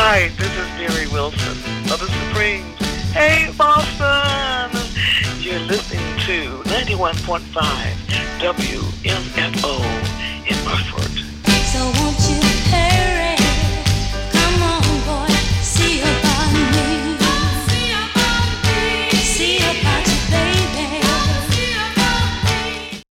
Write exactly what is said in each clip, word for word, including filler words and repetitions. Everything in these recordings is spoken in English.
Hi, this is Mary Wilson of the Supremes. Hey, Boston! You're listening to ninety-one point five W M F O in Burford. So won't you hurry? Come on, boy, see about me. See about me. See about you, baby. See about me.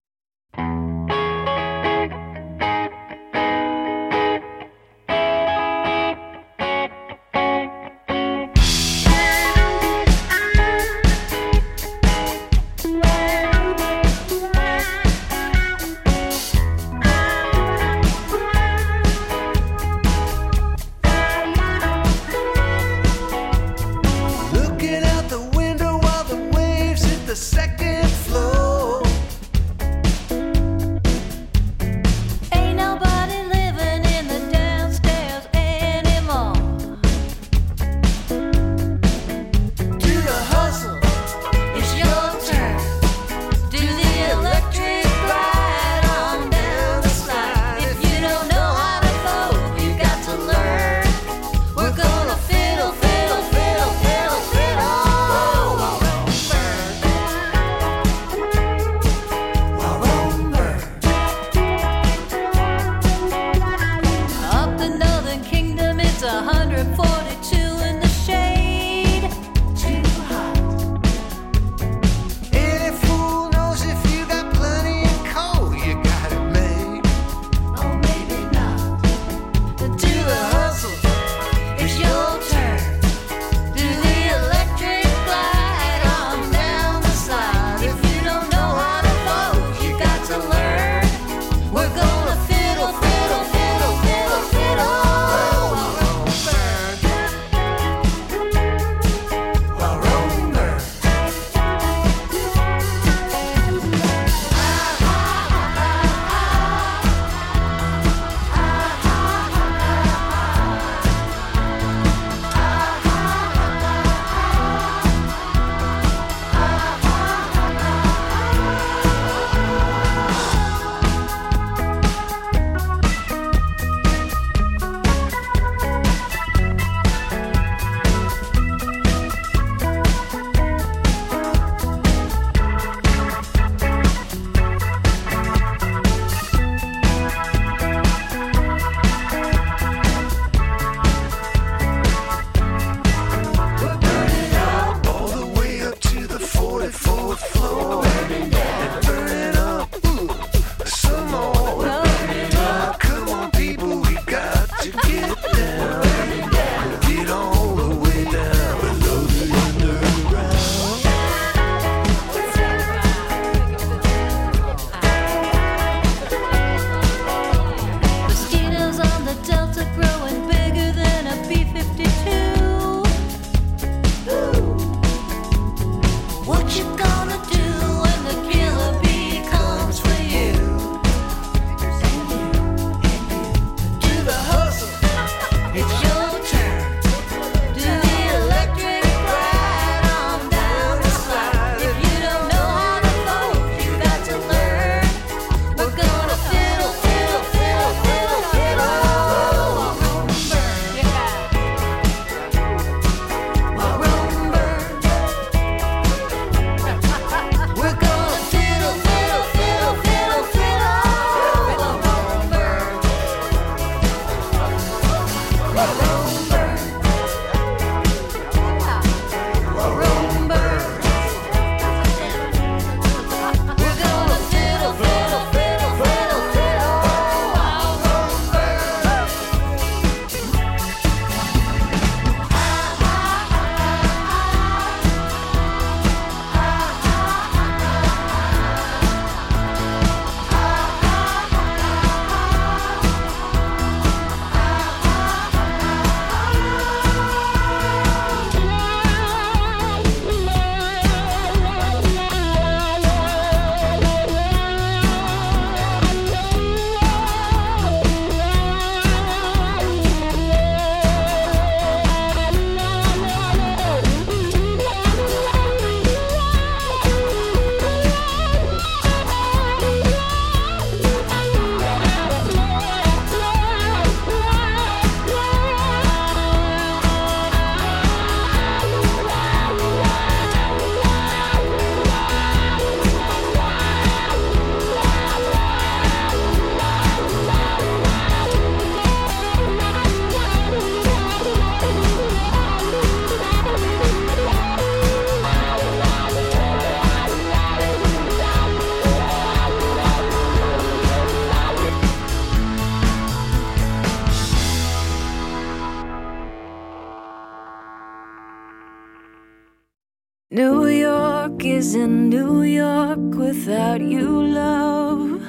New York isn't New York without you, love.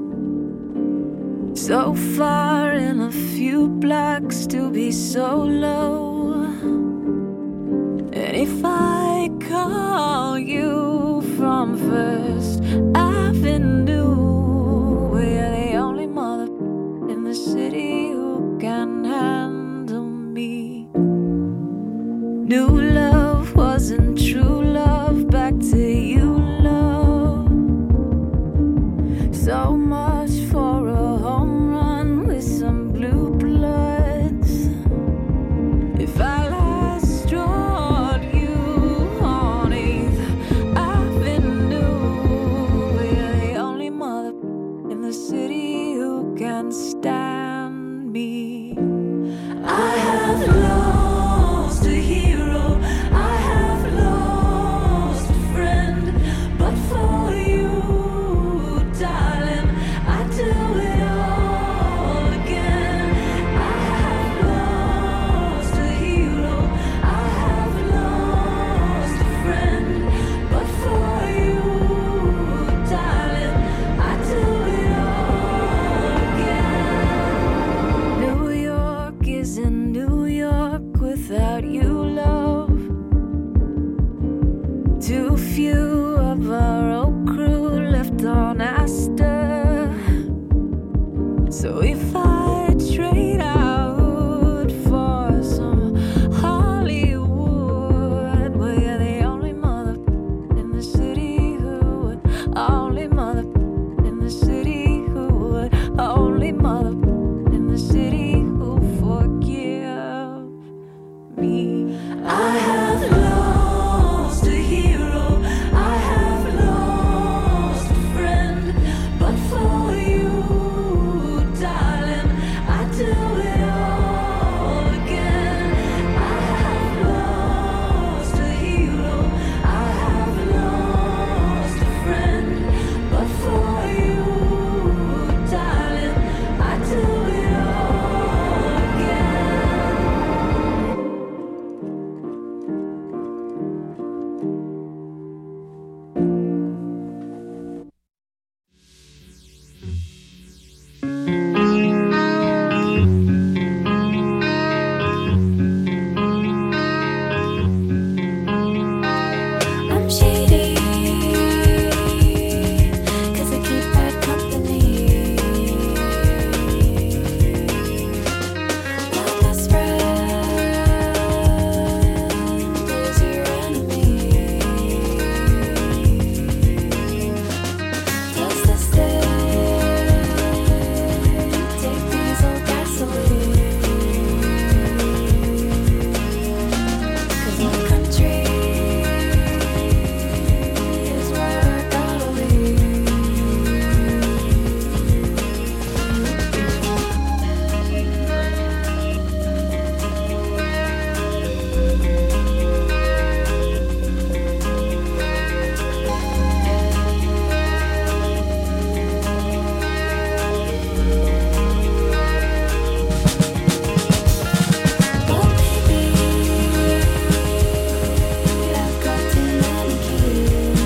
So far in a few blocks to be so low. And if I call you from First Avenue, we're the only mother in the city who can handle me. New love wasn't true love, back to you, love. So much for a home run with some blue bloods. If I last drawed you on eighth Avenue, we're the only mother in the city who can stand me. I have lost a hero, I have lost a friend, but for you, darling, I do it all again. I have lost a hero, I have lost a friend, but for you, darling, I do it all again. New York isn't New York without you, love. Too few of our old crew left on Astor. So if I trade out for some Hollywood, we're the only mother in the city who would, only mother in the city who would, only mother in the city who forgive me. I have lost a hero, I have lost a friend, but for you, darling, I do it all again. I have lost a hero, I have lost a friend, but for you, darling, I do it all again. I'm shady, 'cause I keep bad company. My best friend is your enemy. Plus the stick, take diesel gasoline. 'Cause my country is where I gotta leave. But maybe I've got too many keys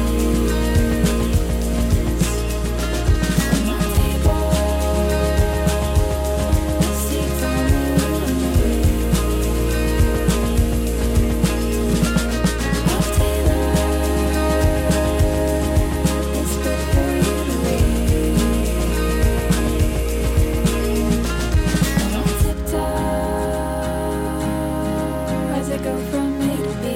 on my table, seats on the runway. I've tailored this book for you to read. And I'll tiptoe as I go from A to B.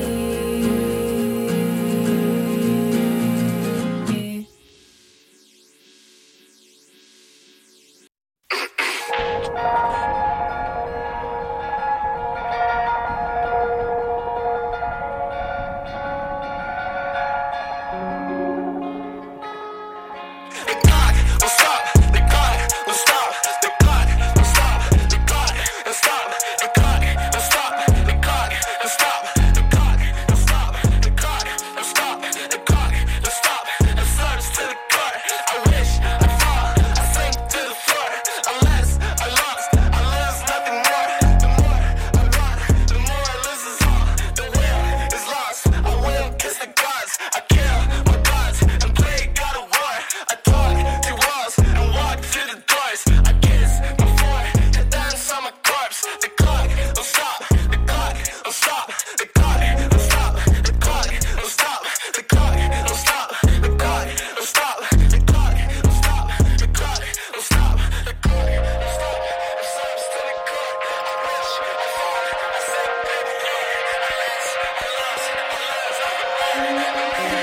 The clock will stop. The clock will stop. The clock will stop. The clock will stop. The clock will stop. The clock will stop. The clock will stop. The clock will stop. The clock will stop. It slurs to the core. I wish I fall. I sink to the floor. Unless I lost, toys. I kiss my forehead and dance on my corpse. The clock will stop. The clock will stop. The clock will stop. The clock will stop. The clock will stop. The clock will stop. The clock will stop. The clock will stop. The clock will stop. It stops till it could. I wish I thought I said baby yeah. Unless, unless, unless I can run.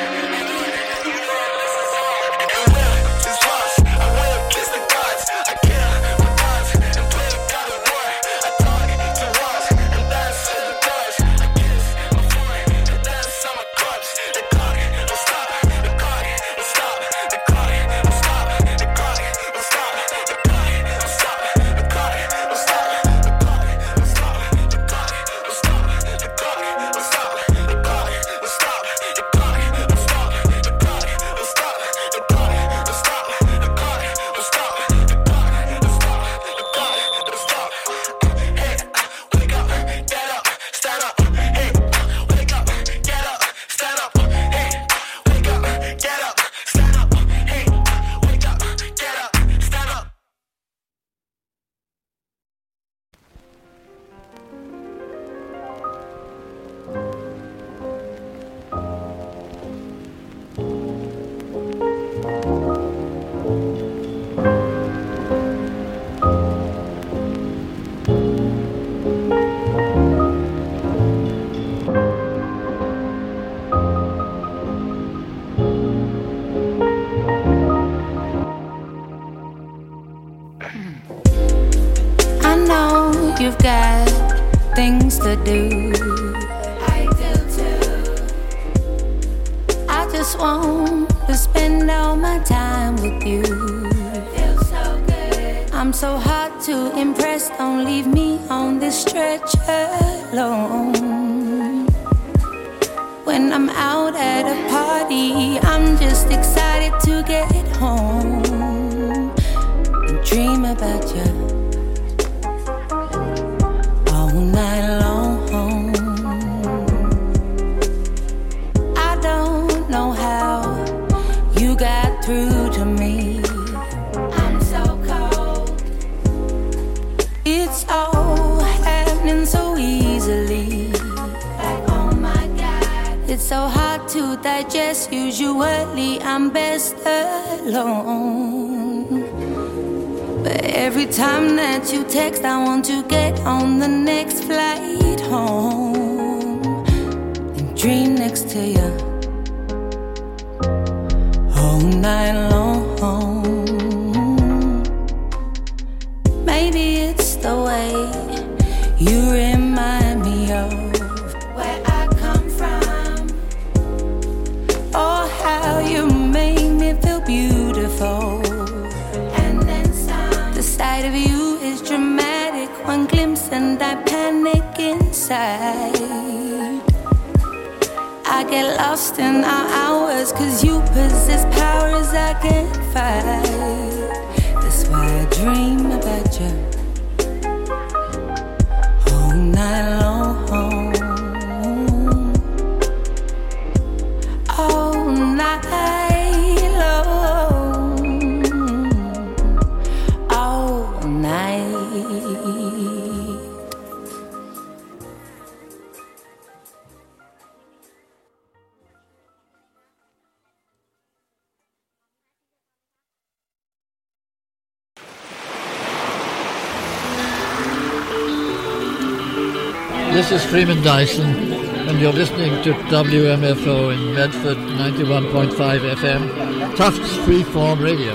And will is lost. I will kiss the gods. I kill my gods and play God of War. I talk to walls and dance to the doors. I kiss my forehead and dance on my corpse. The clock will stop. The clock will stop. The clock will stop. The clock will stop. The clock will stop. The clock will stop. The clock will stop. The clock will stop. The clock will stop. The clock will stop. The clock will stop. The clock will stop. The clock will stop. The clock will stop. The clock will stop. The clock will stop. Hey, wake up, get up, stand up. Hey, wake up, get up, stand up. Hey, wake up, get up, stand up. Hey, wake up, get up, stand up. I know you've got things to do. I do too. I just want to spend all my time with you. Feels so good. I'm so hard to impress. Don't leave me on this stretch alone. When I'm out at a party, I'm just excited to get home and dream about you all night long. I don't know how you got through to me. I'm so cold. It's all happening so easily. Like, oh my God. It's so hard to digest. Usually I'm best alone. But every time that you text, I want to get on the next flight home and dream next to you all night long. Maybe it's the way you remind me of where I come from, or how you make me feel beautiful. The sight of you is dramatic. One glimpse and I panic inside. I get lost in our hours, cause you possess powers I can't fight. That's why I dream about you all night long. All night long. All night. This is Freeman Dyson, and you're listening to W M F O in Medford, ninety-one point five F M, Tufts Freeform Radio.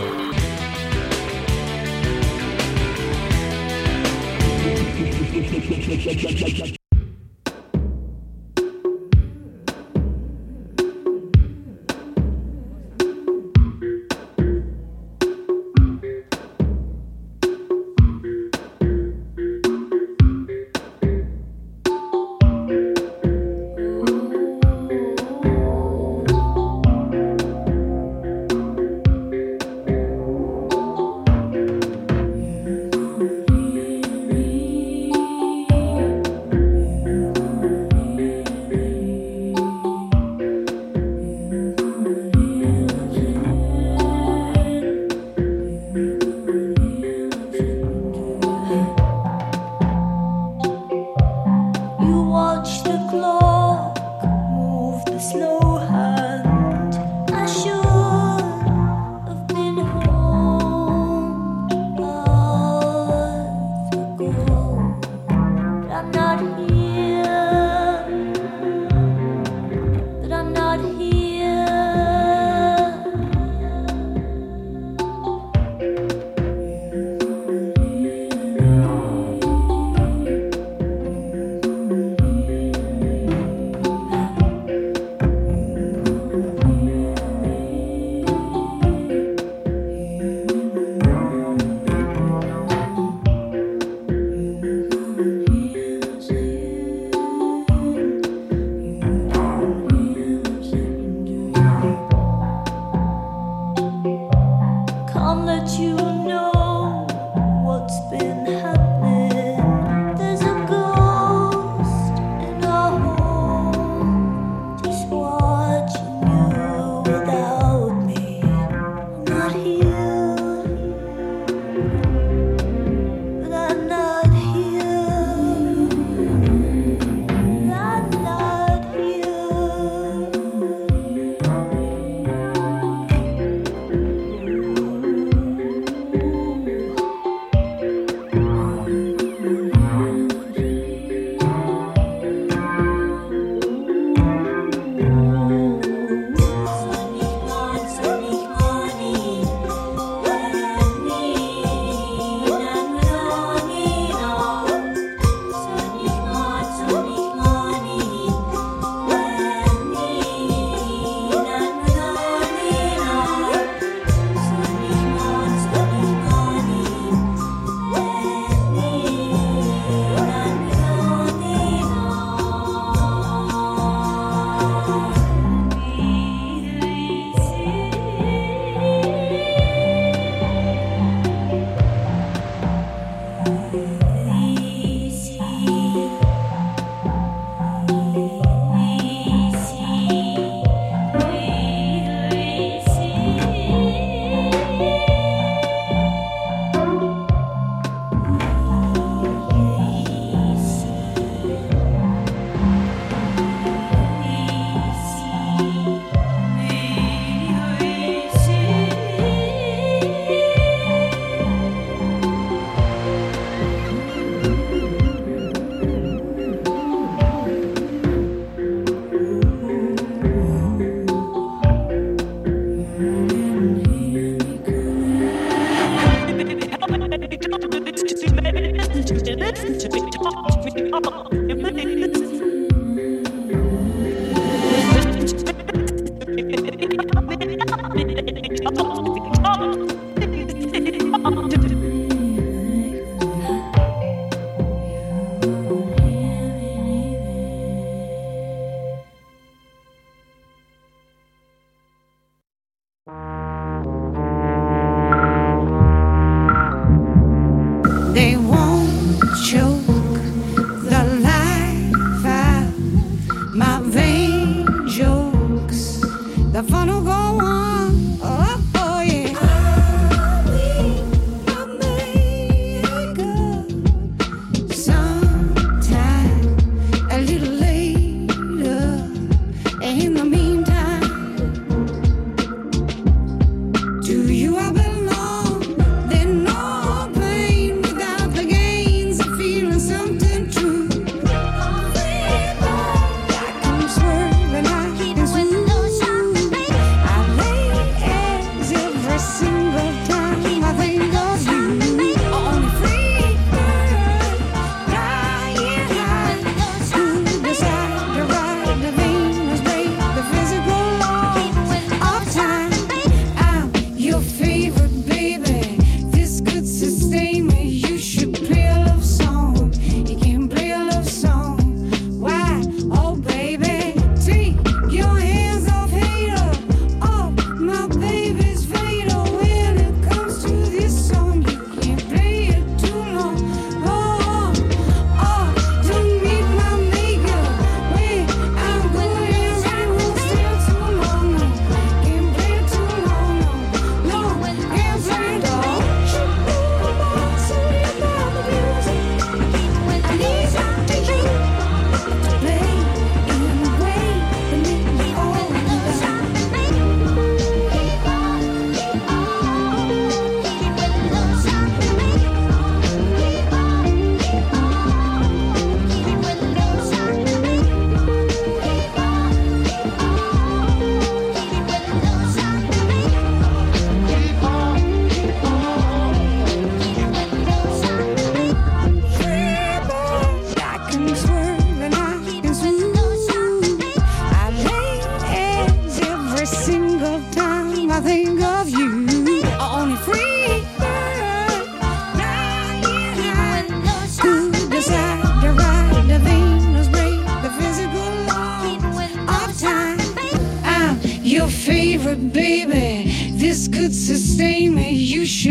Baby, this could sustain me. You should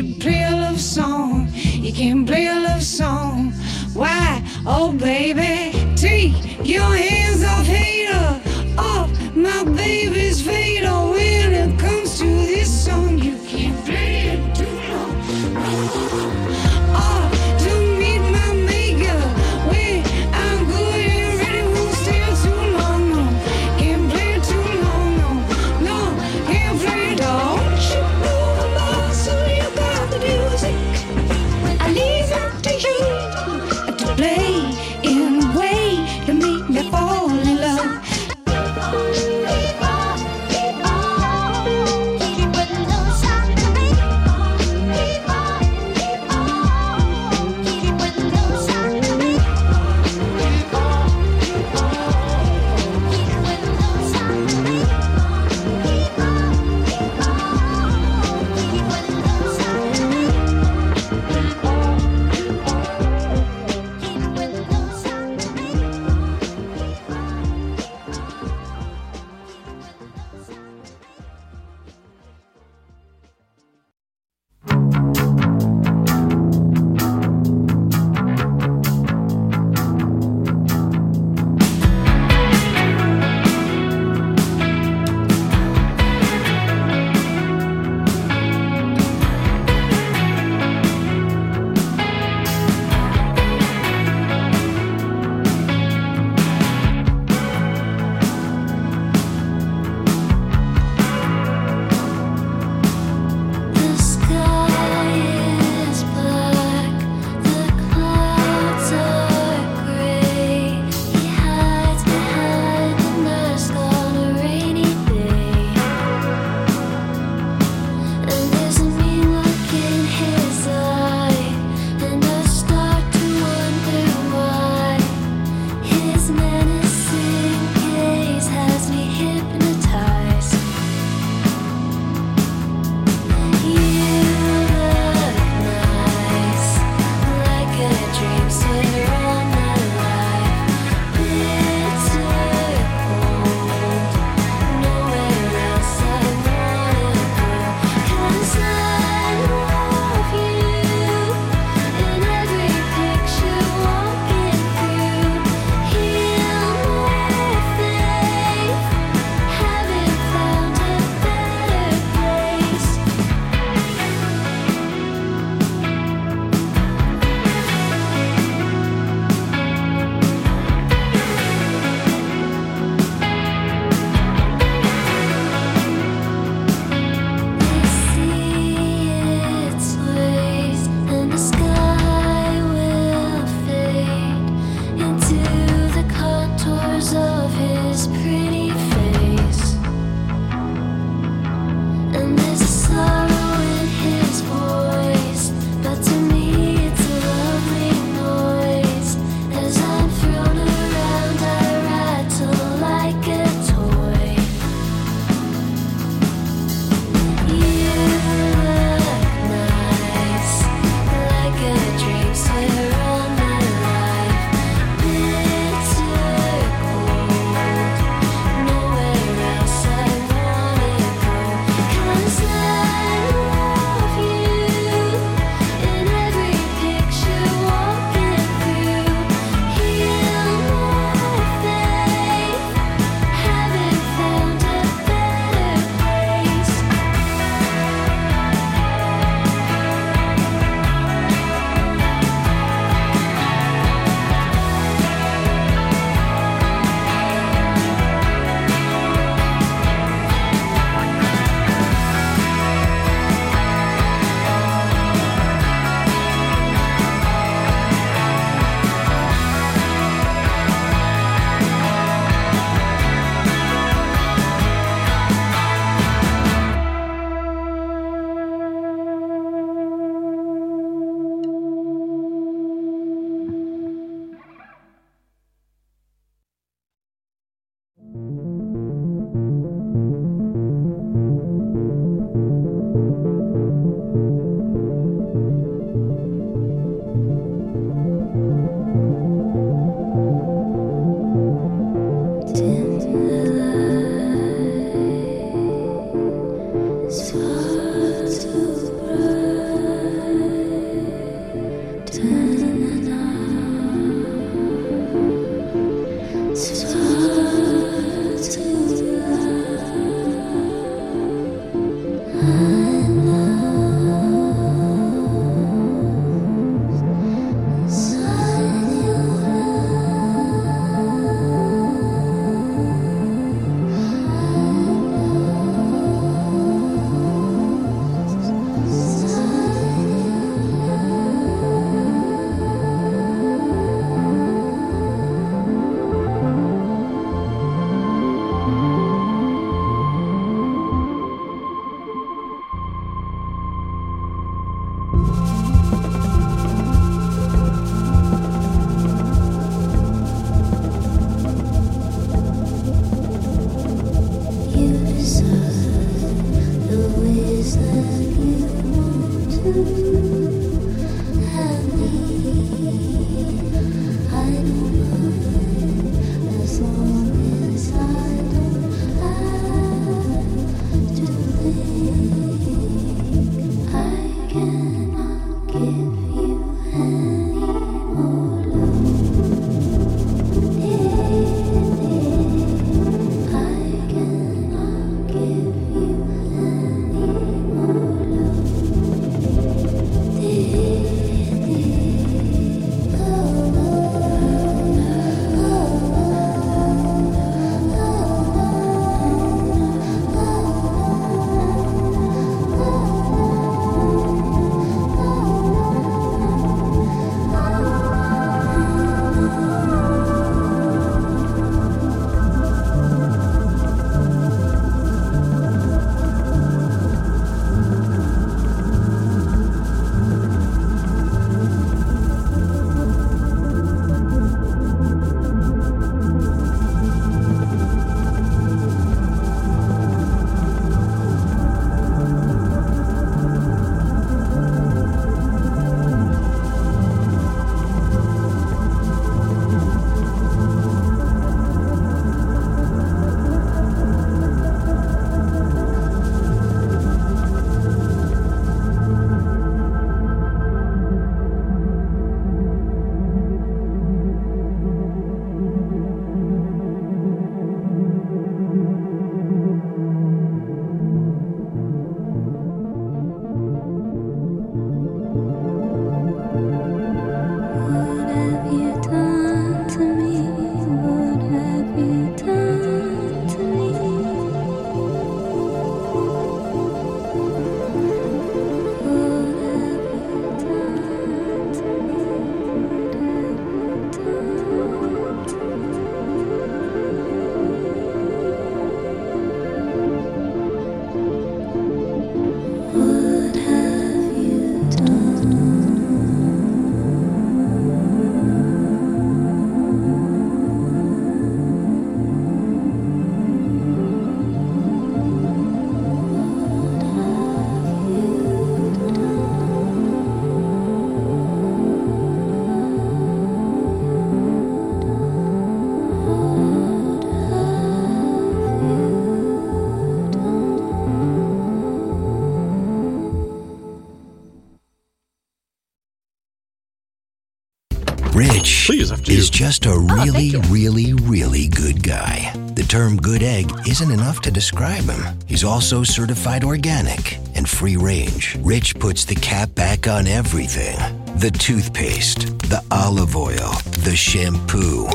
Rich Please, after you. is just a really, really, really good guy. The term good egg isn't enough to describe him. He's also certified organic and free range. Rich puts the cap back on everything. The toothpaste, the olive oil, the shampoo,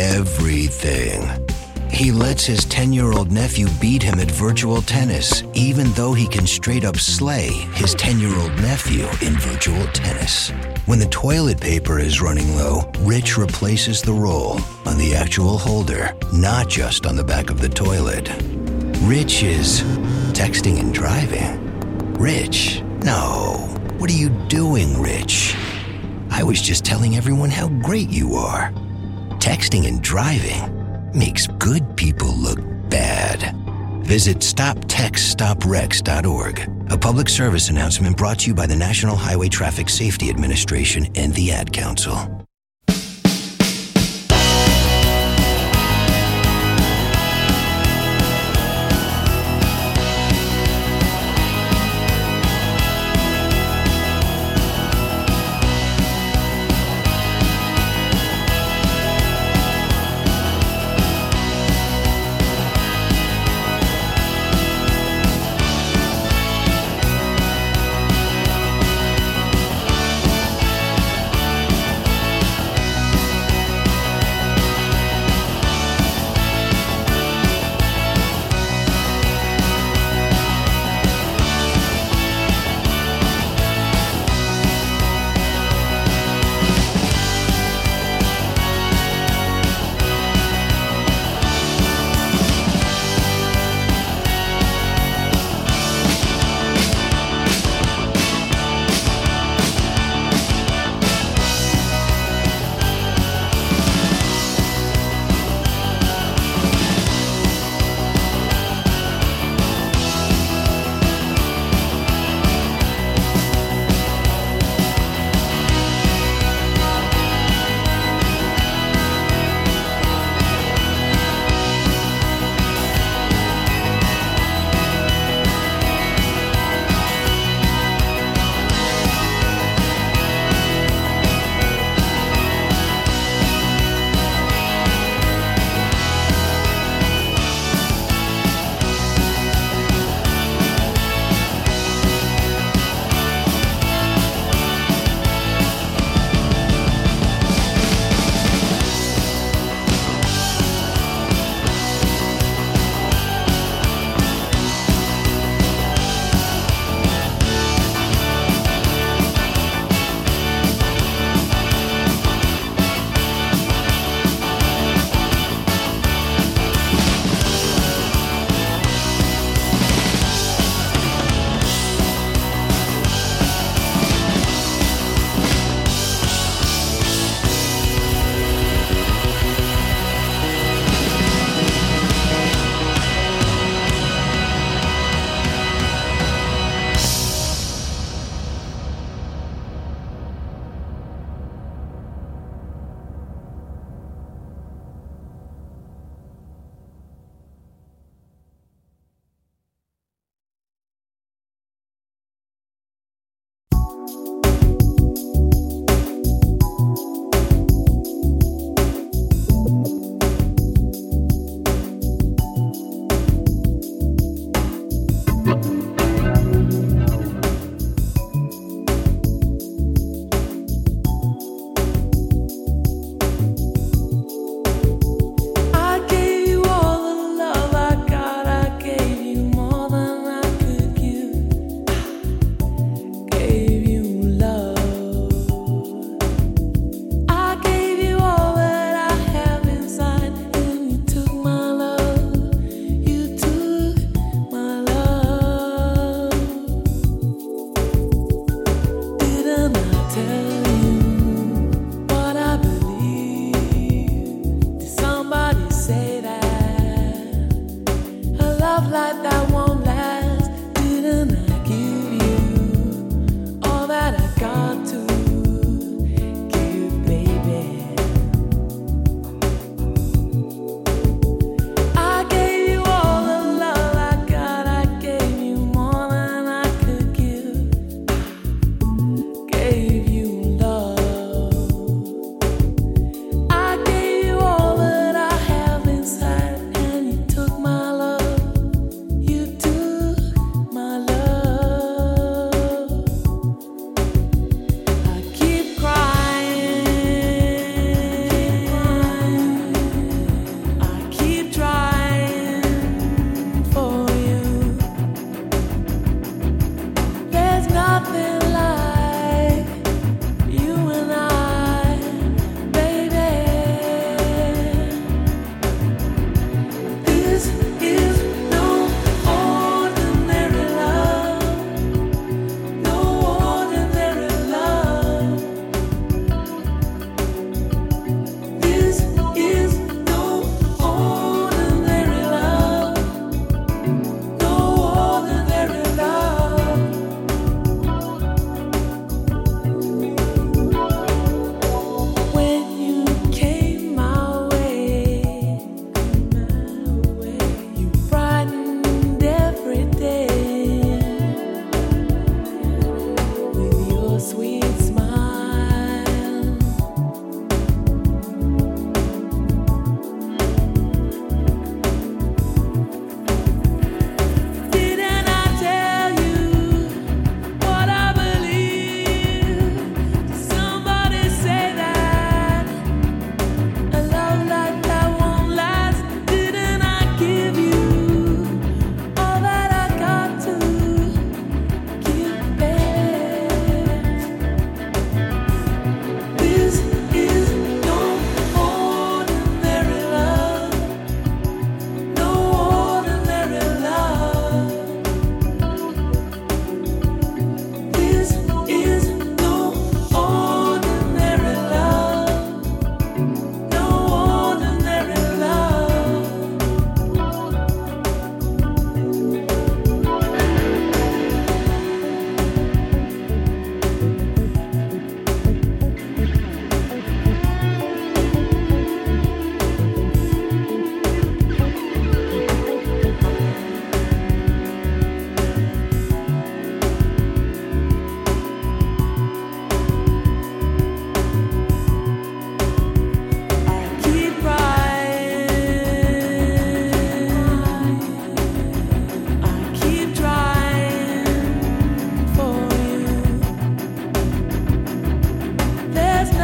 everything. He lets his ten-year-old nephew beat him at virtual tennis, even though he can straight up slay his ten-year-old nephew in virtual tennis. When the toilet paper is running low, Rich replaces the roll on the actual holder, not just on the back of the toilet. Rich is texting and driving. Rich? No. What are you doing, Rich? I was just telling everyone how great you are. Texting and driving makes good people look bad. Visit stop text stop wrecks dot org. A public service announcement brought to you by the National Highway Traffic Safety Administration and the Ad Council.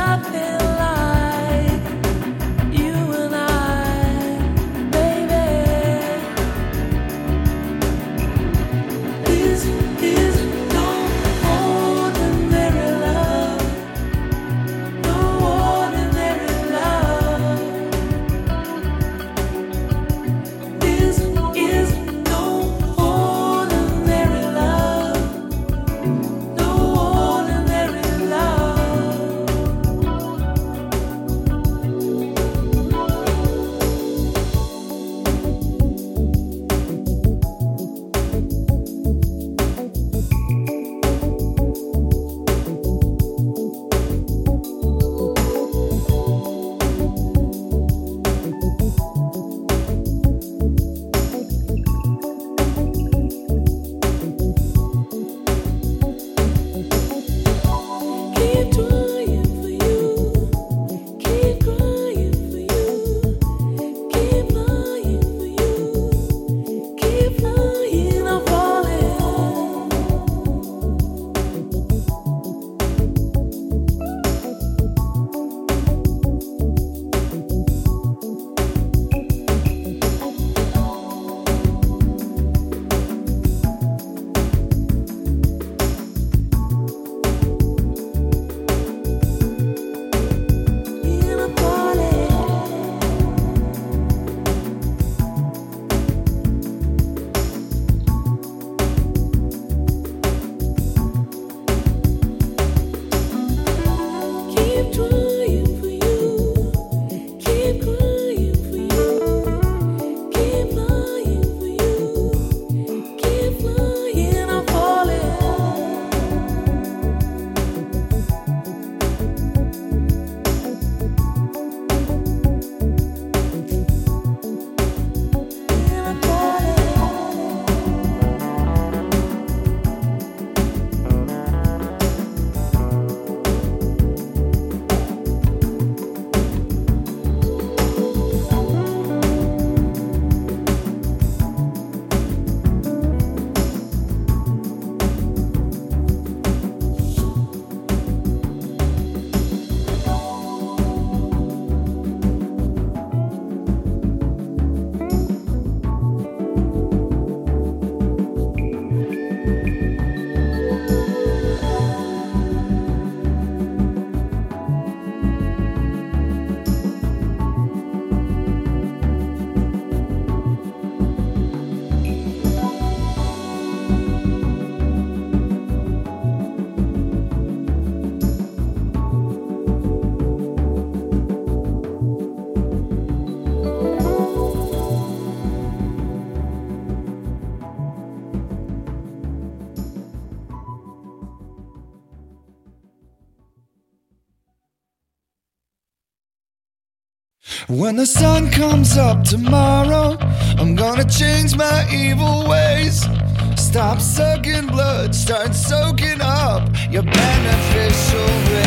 When the sun comes up tomorrow, I'm gonna change my evil ways. Stop sucking blood, start soaking up your beneficial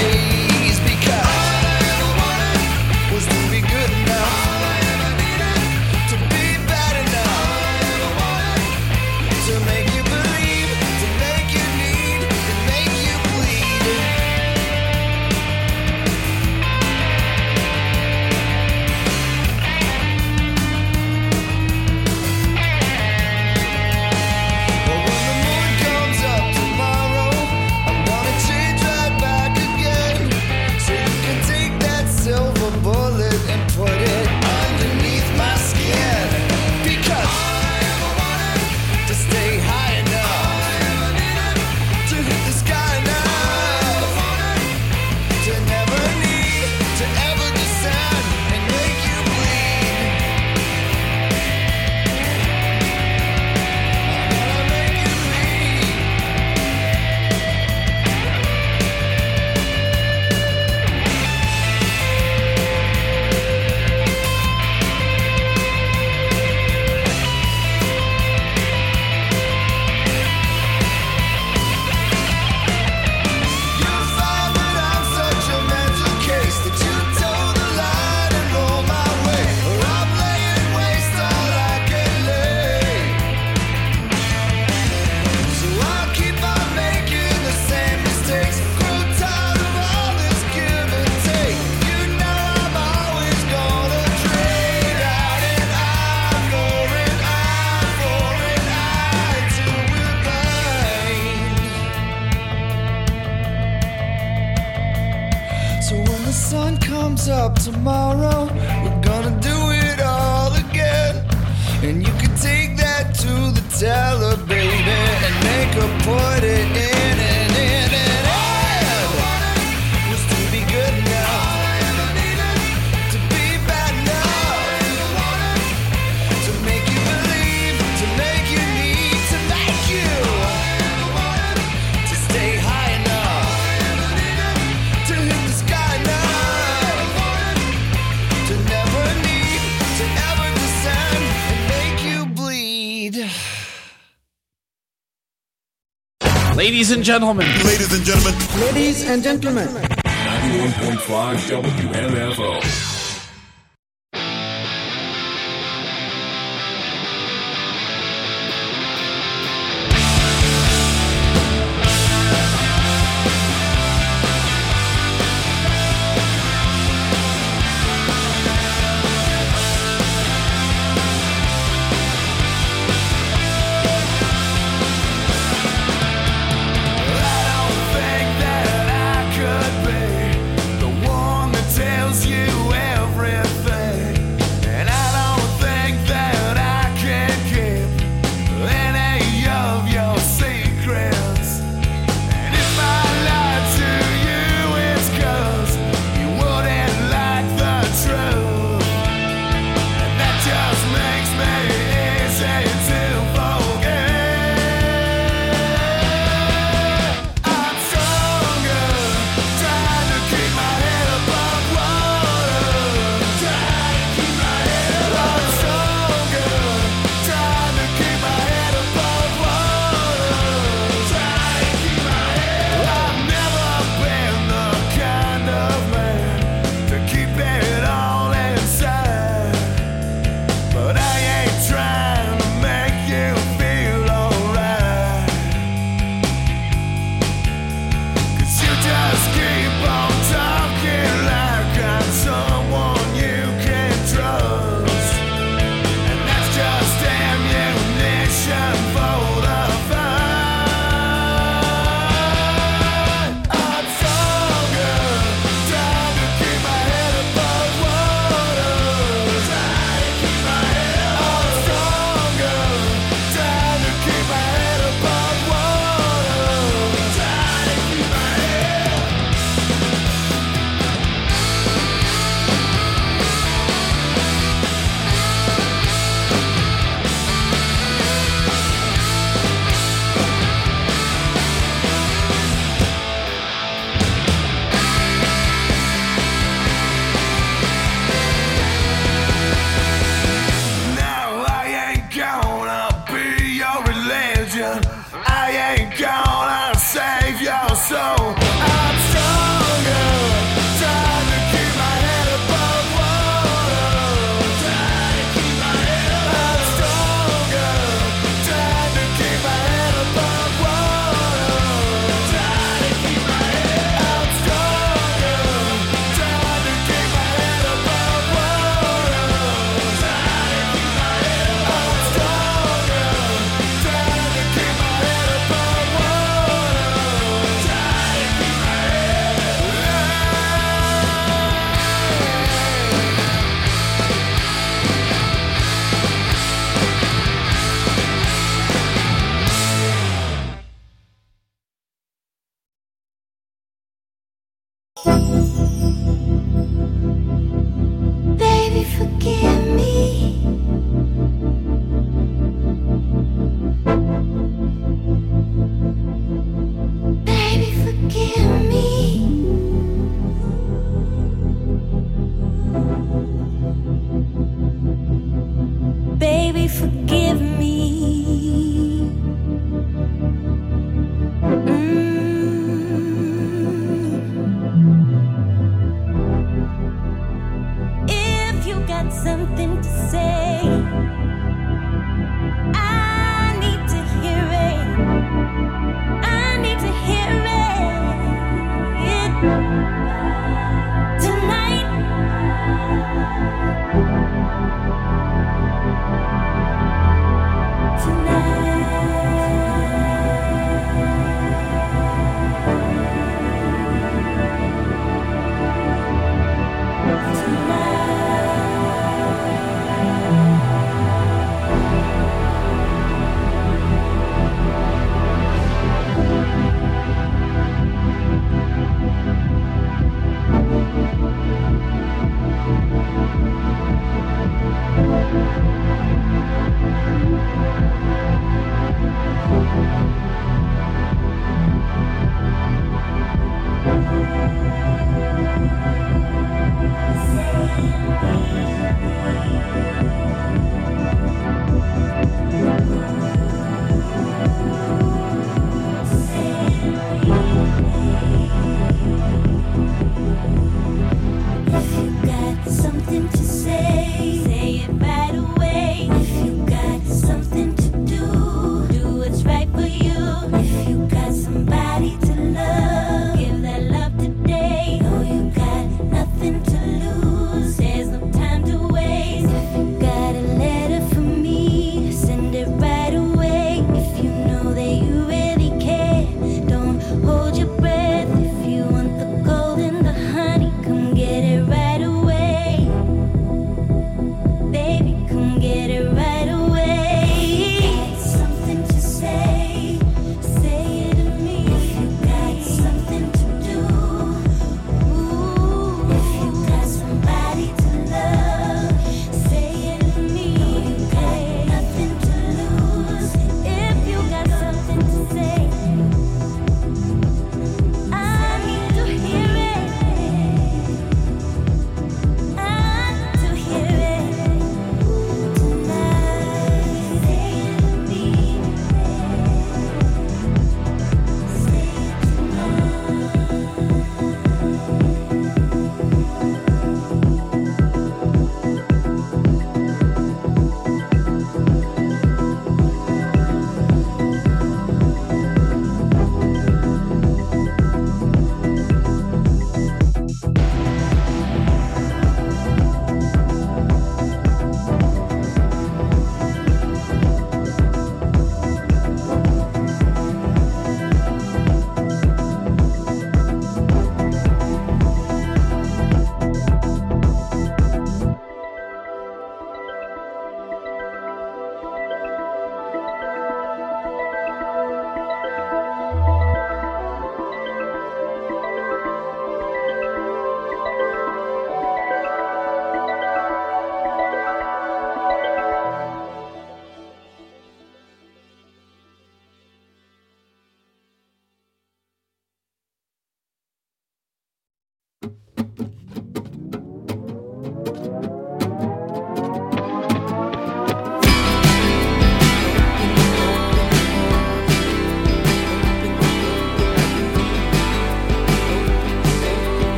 rays. Because all I ever wanted was to be good enough. All I ever needed to be bad enough. All I ever wanted to make you believe, to make you need, to make you bleed. But when the moon comes up tomorrow, I'm gonna change right back So when the sun comes up tomorrow, we're gonna do it all again. And you can take that to the teller, baby, and make her put it in and in and in. Was to be good enough, to be bad enough, to make you believe, to make you need, to make you, to stay high enough, to hit the sky enough, to never need, to ever descend and make you bleed. Ladies and gentlemen. Ladies and gentlemen. Ladies and gentlemen. ninety-one point five W M F O. Baby, forgive me. Baby, forgive me. Baby, forgive me. Mm. If you got something to say, I need to hear it. I need to hear it tonight. Tonight. Something to say, say it right away. If you got something to do, do what's right for you. If you got somebody to love, give that love today. Oh, you got nothing to lose. There's no time to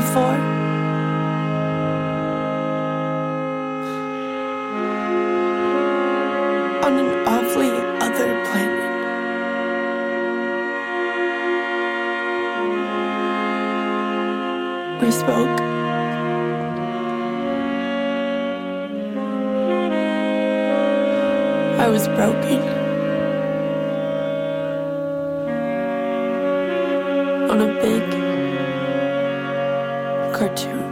before. On an awfully other planet. We spoke. I was broken. On a big cartoon.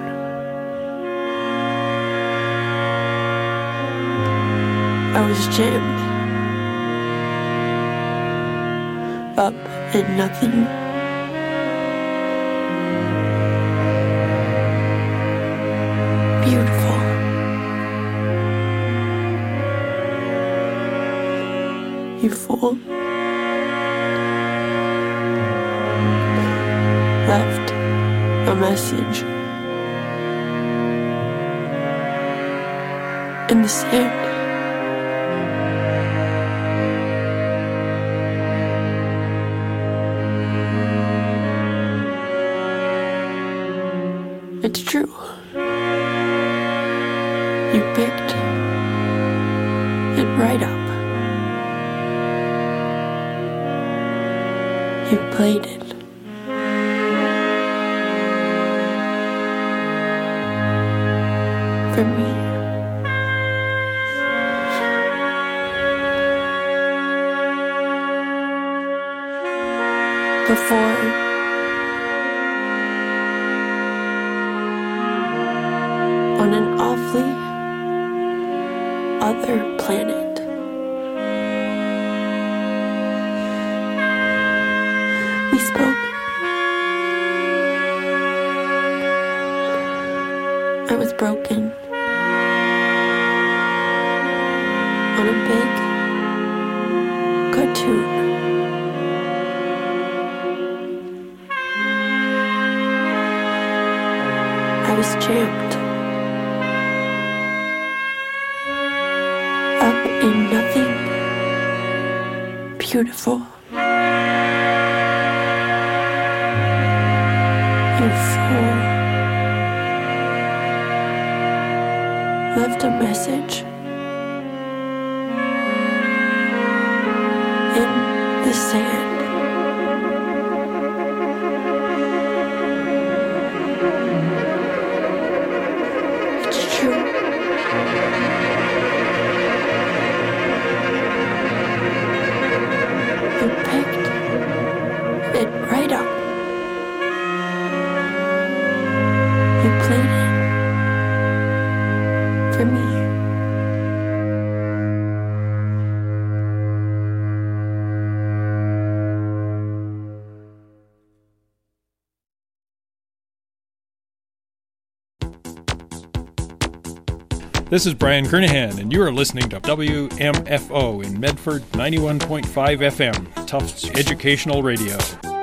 I was jammed up in nothing. Beautiful. You fool. Left a message in the sand. It's true. You picked it right up. You played it. For me. Before on an awfully other planet. We spoke. I was broken. On a big cartoon. I was jammed up in nothing beautiful. You fool. Left a message in the sand. It's true. You picked it right up. You played it for me. This is Brian Kernahan, and you are listening to W M F O in Medford ninety-one point five F M, Tufts Educational Radio.